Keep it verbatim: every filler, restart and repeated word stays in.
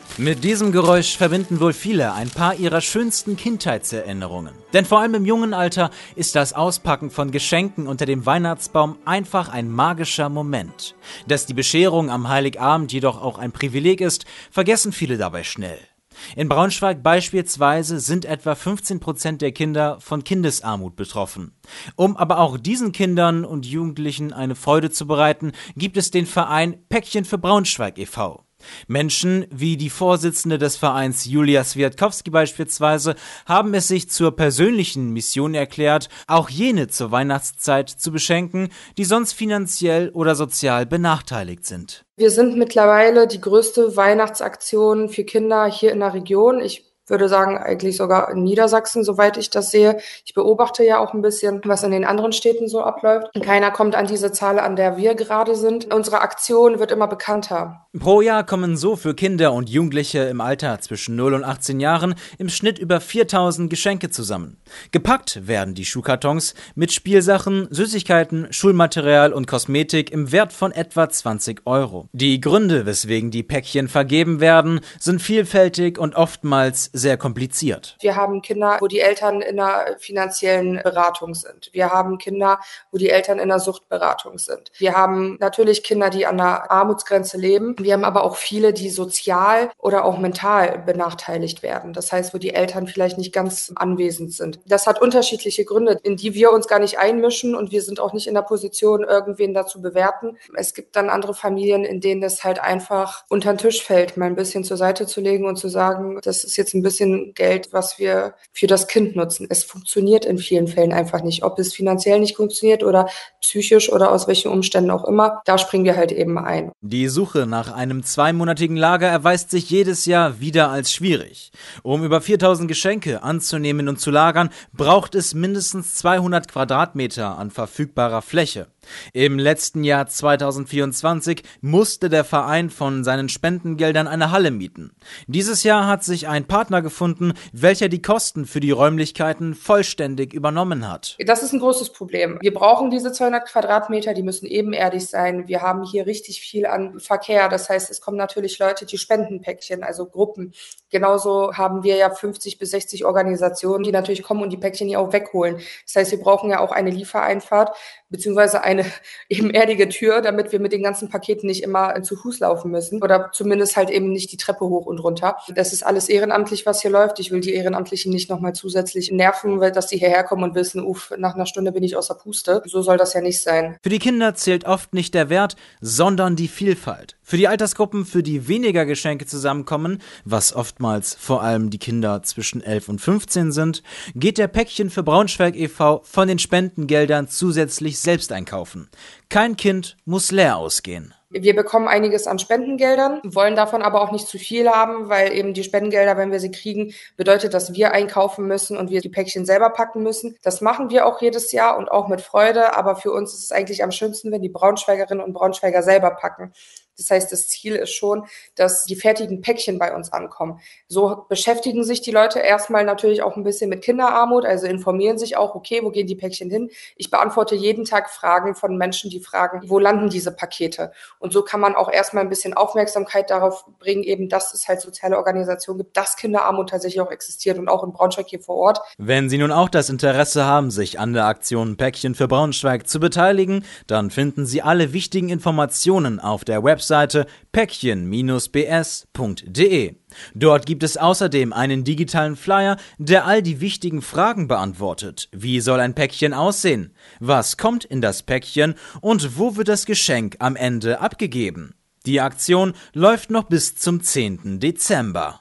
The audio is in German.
Mit diesem Geräusch verbinden wohl viele ein paar ihrer schönsten Kindheitserinnerungen. Denn vor allem im jungen Alter ist das Auspacken von Geschenken unter dem Weihnachtsbaum einfach ein magischer Moment. Dass die Bescherung am Heiligabend jedoch auch ein Privileg ist, vergessen viele dabei schnell. In Braunschweig beispielsweise sind etwa fünfzehn Prozent der Kinder von Kindesarmut betroffen. Um aber auch diesen Kindern und Jugendlichen eine Freude zu bereiten, gibt es den Verein Päckchen für Braunschweig e V Menschen wie die Vorsitzende des Vereins Julia Swiatkowski beispielsweise haben es sich zur persönlichen Mission erklärt, auch jene zur Weihnachtszeit zu beschenken, die sonst finanziell oder sozial benachteiligt sind. Wir sind mittlerweile die größte Weihnachtsaktion für Kinder hier in der Region. Ich würde sagen, eigentlich sogar in Niedersachsen, soweit ich das sehe. Ich beobachte ja auch ein bisschen, was in den anderen Städten so abläuft. Keiner kommt an diese Zahl, an der wir gerade sind. Unsere Aktion wird immer bekannter. Pro Jahr kommen so für Kinder und Jugendliche im Alter zwischen null und achtzehn Jahren im Schnitt über viertausend Geschenke zusammen. Gepackt werden die Schuhkartons mit Spielsachen, Süßigkeiten, Schulmaterial und Kosmetik im Wert von etwa zwanzig Euro. Die Gründe, weswegen die Päckchen vergeben werden, sind vielfältig und oftmals sehr kompliziert. Wir haben Kinder, wo die Eltern in einer finanziellen Beratung sind. Wir haben Kinder, wo die Eltern in einer Suchtberatung sind. Wir haben natürlich Kinder, die an der Armutsgrenze leben. Wir haben aber auch viele, die sozial oder auch mental benachteiligt werden. Das heißt, wo die Eltern vielleicht nicht ganz anwesend sind. Das hat unterschiedliche Gründe, in die wir uns gar nicht einmischen, und wir sind auch nicht in der Position, irgendwen dazu bewerten. Es gibt dann andere Familien, in denen es halt einfach unter den Tisch fällt, mal ein bisschen zur Seite zu legen und zu sagen, das ist jetzt ein bisschen Geld, was wir für das Kind nutzen. Es funktioniert in vielen Fällen einfach nicht. Ob es finanziell nicht funktioniert oder psychisch oder aus welchen Umständen auch immer, da springen wir halt eben ein. Die Suche nach einem zweimonatigen Lager erweist sich jedes Jahr wieder als schwierig. Um über viertausend Geschenke anzunehmen und zu lagern, braucht es mindestens zweihundert Quadratmeter an verfügbarer Fläche. Im letzten Jahr zweitausendvierundzwanzig musste der Verein von seinen Spendengeldern eine Halle mieten. Dieses Jahr hat sich ein Partner gefunden, welcher die Kosten für die Räumlichkeiten vollständig übernommen hat. Das ist ein großes Problem. Wir brauchen diese zweihundert Quadratmeter, die müssen ebenerdig sein. Wir haben hier richtig viel an Verkehr. Das heißt, es kommen natürlich Leute, die Spendenpäckchen, also Gruppen. Genauso haben wir ja fünfzig bis sechzig Organisationen, die natürlich kommen und die Päckchen hier auch wegholen. Das heißt, wir brauchen ja auch eine Liefereinfahrt beziehungsweise eine ebenerdige Tür, damit wir mit den ganzen Paketen nicht immer zu Fuß laufen müssen oder zumindest halt eben nicht die Treppe hoch und runter. Das ist alles ehrenamtlich, was hier läuft. Ich will die Ehrenamtlichen nicht nochmal zusätzlich nerven, weil dass die hierher kommen und wissen, uff, nach einer Stunde bin ich aus der Puste. So soll das ja nicht sein. Für die Kinder zählt oft nicht der Wert, sondern die Vielfalt. Für die Altersgruppen, für die weniger Geschenke zusammenkommen, was oftmals vor allem die Kinder zwischen elf und fünfzehn sind, geht der Päckchen für Braunschweig e V von den Spendengeldern zusätzlich selbst einkaufen. Kein Kind muss leer ausgehen. Wir bekommen einiges an Spendengeldern, wollen davon aber auch nicht zu viel haben, weil eben die Spendengelder, wenn wir sie kriegen, bedeutet, dass wir einkaufen müssen und wir die Päckchen selber packen müssen. Das machen wir auch jedes Jahr und auch mit Freude, aber für uns ist es eigentlich am schönsten, wenn die Braunschweigerinnen und Braunschweiger selber packen. Das heißt, das Ziel ist schon, dass die fertigen Päckchen bei uns ankommen. So beschäftigen sich die Leute erstmal natürlich auch ein bisschen mit Kinderarmut, also informieren sich auch, okay, wo gehen die Päckchen hin? Ich beantworte jeden Tag Fragen von Menschen, die fragen, wo landen diese Pakete? Und so kann man auch erstmal ein bisschen Aufmerksamkeit darauf bringen, eben, dass es halt soziale Organisationen gibt, dass Kinderarmut tatsächlich auch existiert und auch in Braunschweig hier vor Ort. Wenn Sie nun auch das Interesse haben, sich an der Aktion Päckchen für Braunschweig zu beteiligen, dann finden Sie alle wichtigen Informationen auf der Website päckchen Bindestrich b s punkt d e. Dort gibt es außerdem einen digitalen Flyer, der all die wichtigen Fragen beantwortet. Wie soll ein Päckchen aussehen? Was kommt in das Päckchen? Und wo wird das Geschenk am Ende abgegeben? Die Aktion läuft noch bis zum zehnten Dezember.